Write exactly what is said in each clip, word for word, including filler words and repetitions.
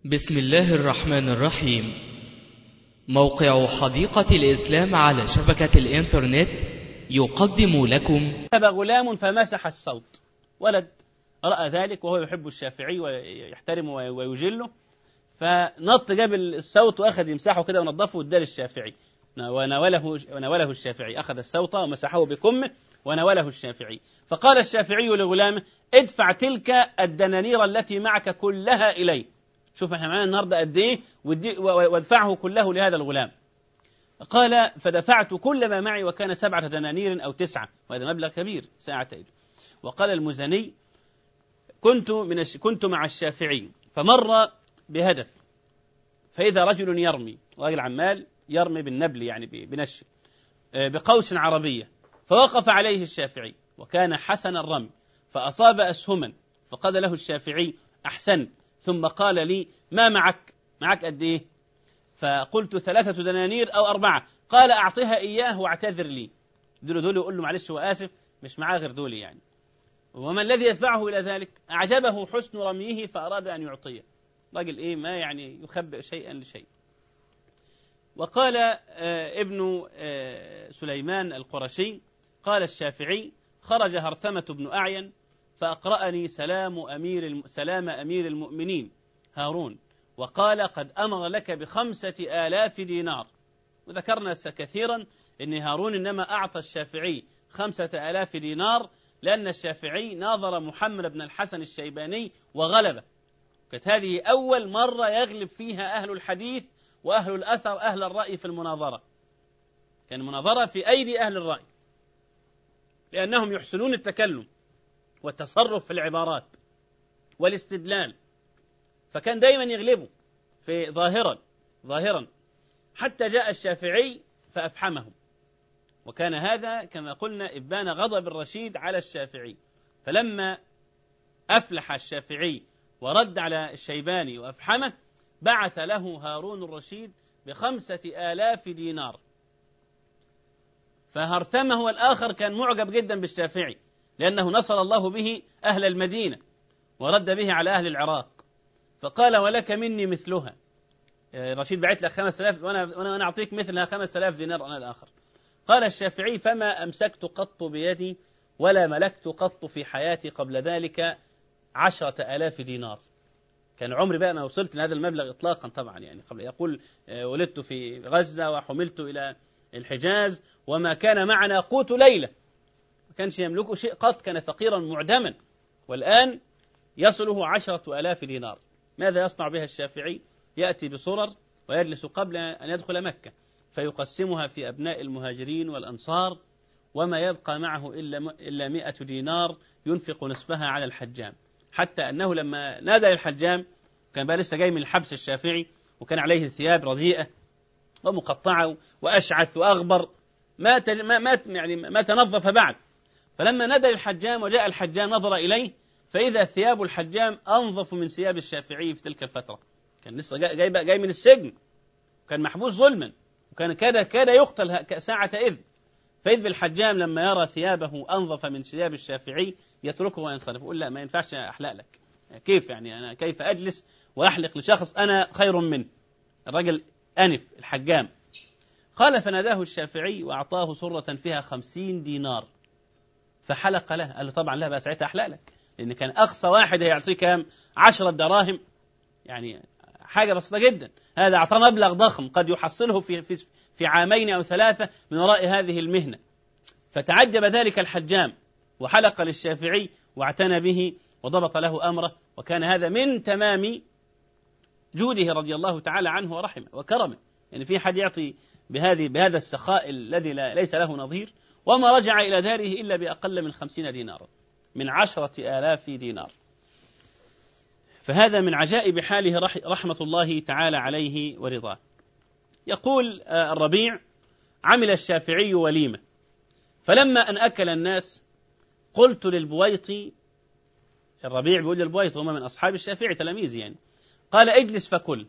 بسم الله الرحمن الرحيم. موقع حديقة الإسلام على شبكة الإنترنت يقدم لكم. ذهب غلام فمسح الصوت، ولد رأى ذلك وهو يحب الشافعي ويحترمه ويجله، فنط جاب الصوت وأخذ يمسحه كده ونظفه واداه للشافعي، وناوله وناوله الشافعي، أخذ الصوت ومسحه بكمه وناوله الشافعي. فقال الشافعي لغلامه: ادفع تلك الدنانير التي معك كلها إلي. شوف احنا معانا النهارده قد ايه، وادفعه كله لهذا الغلام. قال: فدفعت كل ما معي، وكان سبعة دنانير أو تسعة، وهذا مبلغ كبير ساعتين. وقال المزني: كنت من الش... كنت مع الشافعي فمر بهدف، فإذا رجل يرمي، راجل عمال يرمي بالنبل يعني بنش بقوس عربية، فوقف عليه الشافعي وكان حسن الرمي فأصاب أسهما، فقال له الشافعي: أحسنت. ثم قال لي: ما معك؟ معك قد إيه؟ فقلت: ثلاثة دنانير أو أربعة. قال: أعطيها إياه واعتذر لي. دول دول يقول له: معلش وآسف، مش معاه غير دول يعني. وما الذي يدفعه إلى ذلك؟ أعجبه حسن رميه فأراد أن يعطيه. راجل إيه، ما يعني يخبئ شيئا لشيء. وقال آه ابن آه سليمان القرشي: قال الشافعي: خرج هرثمة بن أعين فأقرأني سلام أمير سلام أمير المؤمنين هارون، وقال: قد أمر لك بخمسة آلاف دينار. وذكرنا كثيرا أن هارون إنما أعطى الشافعي خمسة آلاف دينار لأن الشافعي ناظر محمد بن الحسن الشيباني وغلبه. كانت هذه أول مرة يغلب فيها أهل الحديث وأهل الأثر أهل الرأي في المناظرة. كان المناظرة في أيدي أهل الرأي، لأنهم يحسنون التكلم والتصرف في العبارات والاستدلال، فكان دايما يغلبه في ظاهرا ظاهرا حتى جاء الشافعي فأفحمهم. وكان هذا كما قلنا إبان غضب الرشيد على الشافعي، فلما أفلح الشافعي ورد على الشيباني وأفحمه، بعث له هارون الرشيد بخمسة آلاف دينار. فهرثمه والآخر كان معجب جدا بالشافعي، لأنه نصر الله به أهل المدينة ورد به على أهل العراق، فقال: ولك مني مثلها. رشيد بعت لك خمس آلاف وأنا, وأنا أعطيك مثلها خمس آلاف دينار أنا الآخر. قال الشافعي: فما أمسكت قط بيدي ولا ملكت قط في حياتي قبل ذلك عشرة آلاف دينار. كان عمري بقى ما وصلت لهذا المبلغ إطلاقا طبعا، يعني قبل يقول: ولدت في غزة وحملت إلى الحجاز وما كان معنا قوت ليلة. ما كانش يملكه شيء قط، كان فقيرا معدما، والآن يصله عشرة آلاف دينار. ماذا يصنع بها الشافعي؟ يأتي بصرر ويجلس قبل أن يدخل مكة فيقسمها في أبناء المهاجرين والأنصار، وما يبقى معه إلا إلا مئة دينار ينفق نصفها على الحجام. حتى أنه لما نادى الحجام، كان بقى لسه جاي من الحبس الشافعي وكان عليه ثياب رديئة ومقطعة وأشعث وأغبر، ما تج... ما ما يعني ما تنظف بعد. فلما نادى الحجام وجاء الحجام نظر إليه، فإذا ثياب الحجام أنظف من ثياب الشافعي في تلك الفترة. كان لسه جاي جاي من السجن، كان محبوس ظلما، وكان كاد كاد يقتل ساعة إذ. فإذ بالحجام لما يرى ثيابه أنظف من ثياب الشافعي يتركه وينصرف، يقول: لا، ما ينفعش أحلق لك. كيف يعني أنا كيف أجلس وأحلق لشخص أنا خير منه؟ الرجل أنف الحجام. قال: فناداه الشافعي وأعطاه صرة فيها خمسين دينار فحلق له. قال له: طبعا لا، بقى ساعتها أحلق لك، لأن كان أقصى واحد هيعطيه كام؟ عشرة دراهم، يعني حاجة بسيطة جدا. هذا أعطاه مبلغ ضخم قد يحصله في, في, في عامين أو ثلاثة من وراء هذه المهنة. فتعجب ذلك الحجام وحلق للشافعي واعتنى به وضبط له أمره، وكان هذا من تمام جوده رضي الله تعالى عنه ورحمه وكرمه. يعني في حد يعطي بهذه بهذا السخاء الذي ليس له نظير، وما رجع إلى داره إلا بأقل من خمسين دينارا من عشرة آلاف دينار. فهذا من عجائب حاله رحمة الله تعالى عليه ورضاه. يقول الربيع: عمل الشافعي وليمة، فلما أن أكل الناس قلت للبويطي، الربيع بيقول للبويطي، هما من أصحاب الشافعي تلاميذ يعني، قال: اجلس فكل.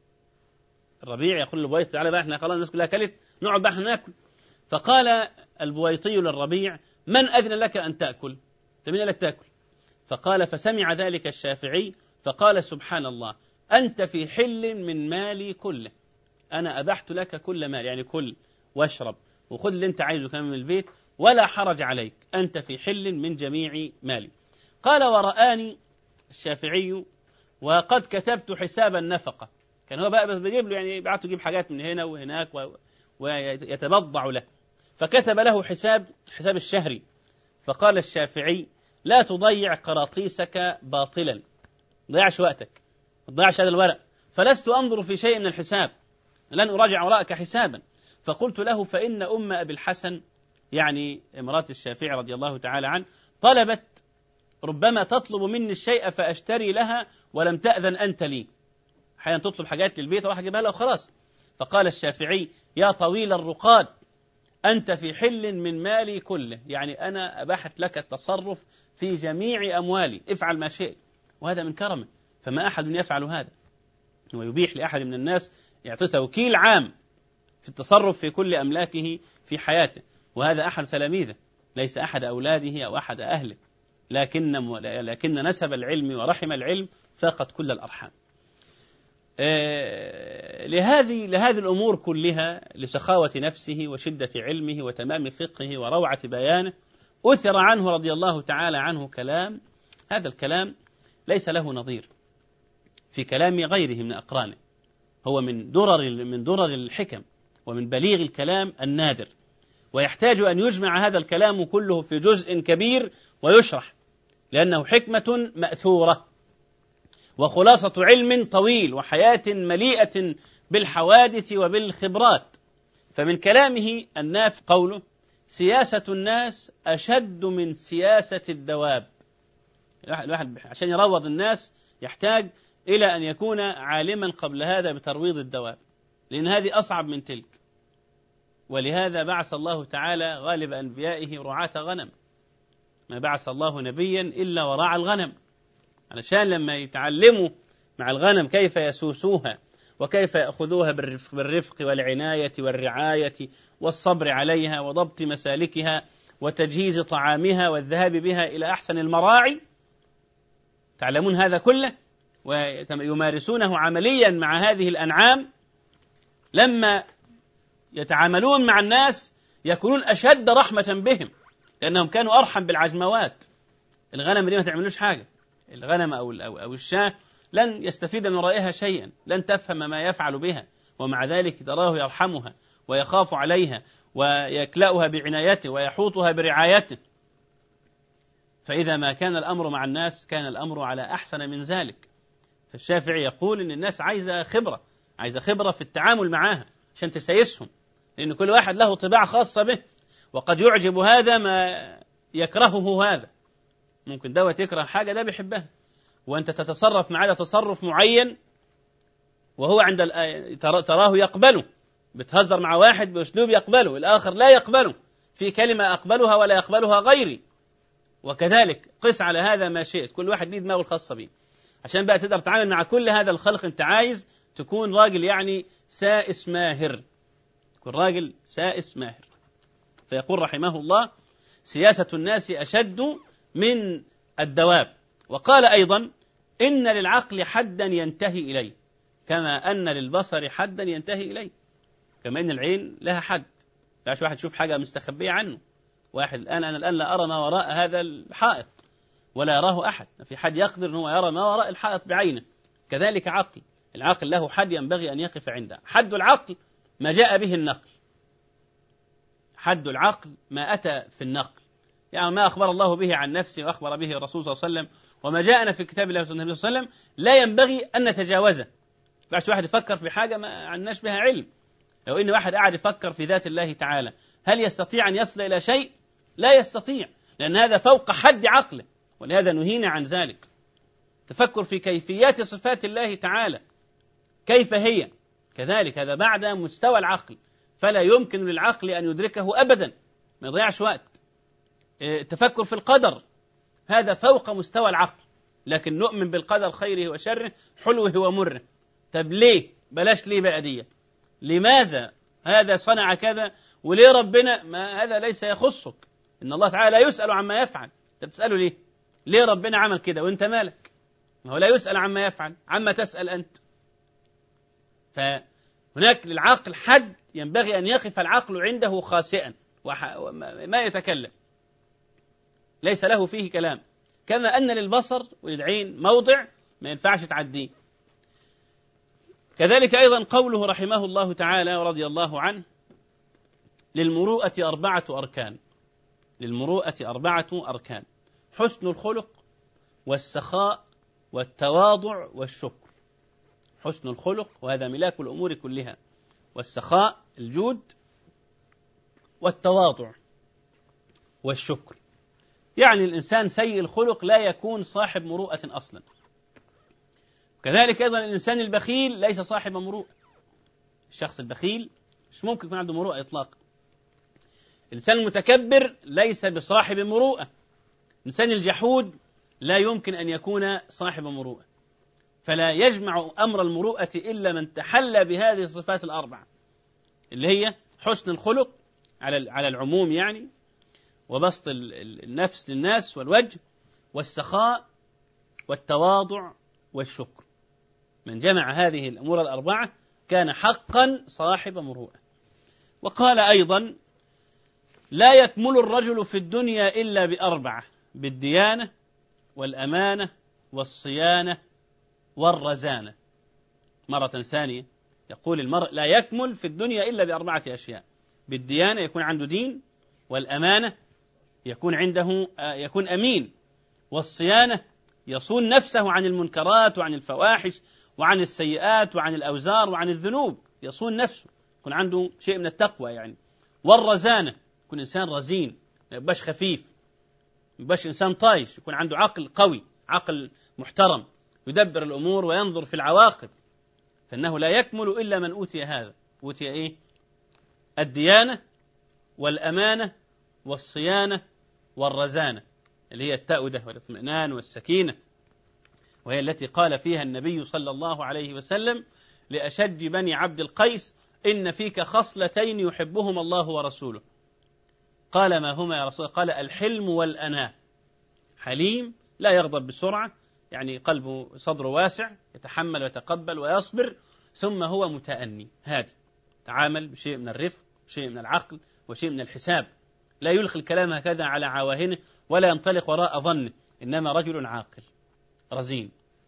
الربيع يقول للبويطي: تعالى بقى، احنا خلاص الناس كلها أكلت، نقعد بقى احنا ناكل. فقال البويطي للربيع: من أذن لك أن تأكل؟ أنت مين قال لك تأكل؟ فقال: فسمع ذلك الشافعي فقال: سبحان الله، أنت في حل من مالي كله، أنا أبحت لك كل مال، يعني كل واشرب وخذ اللي أنت عايزه كمان من البيت ولا حرج عليك، أنت في حل من جميع مالي. قال ورآني الشافعي وقد كتبت حساب النفقة، كان هو بقى بس بيجيب له، يعني بعته يجيب حاجات من هنا وهناك ويتبضع له، فكتب له حساب حساب الشهري. فقال الشافعي لا تضيع قراطيسك باطلا، ضيعش وقتك، ما تضيعش هذا الورق، فلست أنظر في شيء من الحساب، لن أراجع وراءك حسابا. فقلت له فإن أم أبي الحسن، يعني امرأة الشافعي رضي الله تعالى عنه، طلبت ربما تطلب مني الشيء فأشتري لها ولم تأذن أنت لي، أحيانا تطلب حاجات للبيت وراح أجيبها لها وخلاص. فقال الشافعي يا طويل الرقاد أنت في حل من مالي كله، يعني أنا أباحت لك التصرف في جميع أموالي، افعل ما شئت، وهذا من كرمه، فما أحد يفعل هذا ويبيح لأحد من الناس يعطي توكيل عام في التصرف في كل أملاكه في حياته، وهذا أحد تلاميذه ليس أحد أولاده أو أحد أهله، لكن لكن نسب العلم ورحم العلم فاقت كل الأرحام. لهذه لهذه الأمور كلها، لسخاوة نفسه وشدة علمه وتمام فقهه وروعة بيانه، أثر عنه رضي الله تعالى عنه كلام، هذا الكلام ليس له نظير في كلام غيره من أقرانه، هو من درر من درر الحكم ومن بليغ الكلام النادر، ويحتاج أن يجمع هذا الكلام كله في جزء كبير ويشرح، لأنه حكمة مأثورة وخلاصة علم طويل وحياة مليئة بالحوادث وبالخبرات. فمن كلامه الناف قوله سياسة الناس أشد من سياسة الدواب. الواحد عشان يروض الناس يحتاج إلى أن يكون عالما قبل هذا بترويض الدواب، لأن هذه أصعب من تلك. ولهذا بعث الله تعالى غالب أنبيائه رعاة غنم، ما بعث الله نبيا إلا ورعى الغنم، علشان لما يتعلموا مع الغنم كيف يسوسوها وكيف يأخذوها بالرفق, بالرفق والعناية والرعاية والصبر عليها وضبط مسالكها وتجهيز طعامها والذهاب بها إلى أحسن المراعي، تعلمون هذا كله ويمارسونه عمليا مع هذه الأنعام، لما يتعاملون مع الناس يكونون أشد رحمة بهم، لأنهم كانوا أرحم بالعجموات. الغنم دي ما تعملوش حاجة، الغنم أو أو الشاة لن يستفيد من رأيها شيئا، لن تفهم ما يفعل بها، ومع ذلك تراه يرحمها ويخاف عليها ويكلأها بعنايته ويحوطها برعايته. فإذا ما كان الأمر مع الناس كان الأمر على أحسن من ذلك. فالشافعي يقول إن الناس عايزة خبرة، عايزة خبرة في التعامل معها عشان تسيسهم، لأن كل واحد له طباع خاصة به، وقد يعجب هذا ما يكرهه هذا، ممكن دوت يكره حاجة ده بيحبها، وأنت تتصرف معاه تصرف معين وهو عند تراه يقبله، بتهزر مع واحد بأسلوب يقبله، الآخر لا يقبله، في كلمة أقبلها ولا يقبلها غيري، وكذلك قس على هذا ما شئت، كل واحد ليه دماغه الخاصة به. عشان بقى تقدر تتعامل مع كل هذا الخلق أنت عايز تكون راجل يعني سائس ماهر، تكون راجل سائس ماهر. فيقول رحمه الله سياسة الناس أشد من الدواب. وقال أيضا إن للعقل حدا ينتهي إليه كما أن للبصر حدا ينتهي إليه، كما أن العين لها حد، لاش واحد يشوف حاجة مستخبية عنه، واحد الآن أنا الآن لا أرى ما وراء هذا الحائط ولا يراه أحد، في حد يقدر أنه يرى ما وراء الحائط بعينه. كذلك عقل، العقل له حد ينبغي أن يقف عنده، حد العقل ما جاء به النقل، حد العقل ما أتى في النقل، يعني ما أخبر الله به عن نفسه وأخبر به الرسول صلى الله عليه وسلم وما جاءنا في كتاب الله وسنة النبي صلى الله عليه وسلم لا ينبغي أن نتجاوزه. فعش واحد يفكر في حاجة ما عناش بها علم، لو إن واحد قاعد يفكر في ذات الله تعالى هل يستطيع أن يصل إلى شيء؟ لا يستطيع، لأن هذا فوق حد عقله، ولهذا نهينا عن ذلك. تفكر في كيفيات صفات الله تعالى كيف هي، كذلك هذا بعد مستوى العقل، فلا يمكن للعقل أن يدركه أبدا، ما يضيعش وقت. التفكر في القدر هذا فوق مستوى العقل، لكن نؤمن بالقدر خيره وشره حلوه ومره. طب ليه؟ بلاش ليه بقى دي، لماذا هذا صنع كذا وليه ربنا، ما هذا ليس يخصك، إن الله تعالى لا يسأل عما يفعل، أنت بتسأله ليه؟ ليه ربنا عمل كده وأنت مالك؟ هو لا يسأل عما يفعل، عما تسأل أنت. فهناك للعقل حد ينبغي أن يقف العقل عنده خاسئا وما يتكلم، ليس له فيه كلام. كما أن للبصر وللعين موضع ما ينفعش تعديه. كذلك أيضا قوله رحمه الله تعالى ورضي الله عنه: للمروءة أربعة أركان. للمروءة أربعة أركان: حسن الخلق والسخاء والتواضع والشكر. حسن الخلق وهذا ملاك الأمور كلها، والسخاء الجود، والتواضع والشكر. يعني الإنسان سيء الخلق لا يكون صاحب مروءة أصلا. كذلك أيضا الإنسان البخيل ليس صاحب مروءة. الشخص البخيل مش ممكن يكون عنده مروءة إطلاقا. الإنسان المتكبر ليس بصاحب مروءة. الإنسان الجحود لا يمكن أن يكون صاحب مروءة. فلا يجمع أمر المروءة إلا من تحلى بهذه الصفات الأربعة، اللي هي حسن الخلق على على العموم يعني، وبسط النفس للناس والوجه، والسخاء والتواضع والشكر. من جمع هذه الأمور الأربعة كان حقا صاحب مروءة. وقال أيضا: لا يكمل الرجل في الدنيا إلا بأربعة: بالديانة والأمانة والصيانة والرزانة. مرة ثانية يقول المرء لا يكمل في الدنيا إلا بأربعة أشياء: بالديانة يكون عنده دين، والأمانة يكون عنده يكون أمين، والصيانة يصون نفسه عن المنكرات وعن الفواحش وعن السيئات وعن الأوزار وعن الذنوب، يصون نفسه، يكون عنده شيء من التقوى يعني. والرزانة يكون إنسان رزين، ما يبقاش خفيف، ما يبقاش إنسان طايش، يكون عنده عقل قوي، عقل محترم، يدبر الأمور وينظر في العواقب. فإنه لا يكمل إلا من أوتي هذا. أوتي إيه؟ الديانة والأمانة والصيانة والرزانة، اللي هي التأودة والاطمئنان والسكينة، وهي التي قال فيها النبي صلى الله عليه وسلم لأشج بني عبد القيس: إن فيك خصلتين يحبهما الله ورسوله. قال: ما هما يا رسول الله؟ قال: الحلم والأناة. حليم لا يغضب بسرعة، يعني قلبه صدره واسع، يتحمل ويتقبل ويصبر. ثم هو متأني هادي، تعامل بشيء من الرفق، شيء من العقل، وشيء من الحساب، لا يلقي الكلام هكذا على عواهنه ولا ينطلق وراء ظنه، إنما رجل عاقل رزين.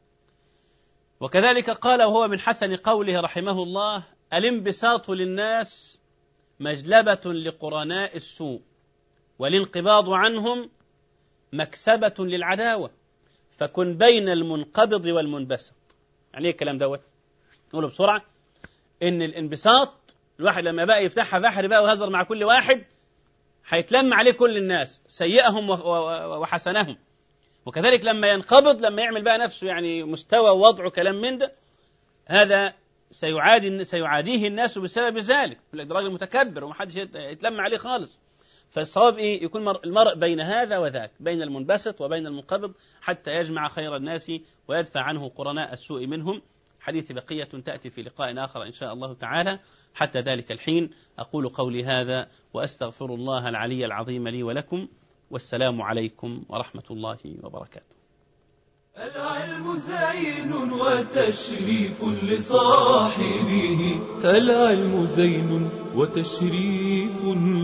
وكذلك قال وهو من حسن قوله رحمه الله: الانبساط للناس مجلبة لقرناء السوء، والانقباض عنهم مكسبة للعداوة، فكن بين المنقبض والمنبسط. يعني ايه الكلام دوت؟ نقوله بسرعة: ان الانبساط الواحد لما بقى يفتحها بحر بقى ويهزر مع كل واحد هيتلم عليه كل الناس، سيئهم وحسنهم. وكذلك لما ينقبض، لما يعمل بقى نفسه يعني مستوى ووضعه كلام من ده، هذا سيعادي سيعاديه الناس بسبب ذلك. يقول لك راجل متكبر ومحدش يتلم عليه خالص. فالصواب إيه؟ يكون المرء بين هذا وذاك، بين المنبسط وبين المنقبض، حتى يجمع خير الناس ويدفع عنه قرناء السوء منهم. حديث بقية تأتي في لقاء آخر إن شاء الله تعالى. حتى ذلك الحين أقول قولي هذا وأستغفر الله العلي العظيم لي ولكم، والسلام عليكم ورحمة الله وبركاته. العلم زين وتشريف لصاحبه، العلم زين وتشريف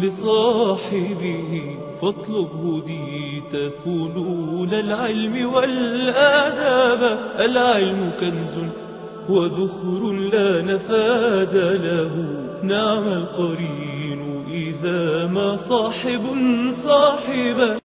لصاحبه، فاطلب هديت فنون العلم والآداب. العلم كنز وذخر لا نفاد له، نعم القرين إذا ما صاحب صاحبه.